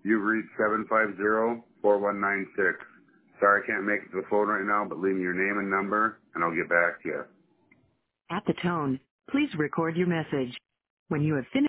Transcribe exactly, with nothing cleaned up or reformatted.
You've reached seven five zero, four one nine six. Sorry I can't make it to the phone right now, but leave me your name and number, and I'll get back to you. At the tone, please record your message. When you have finished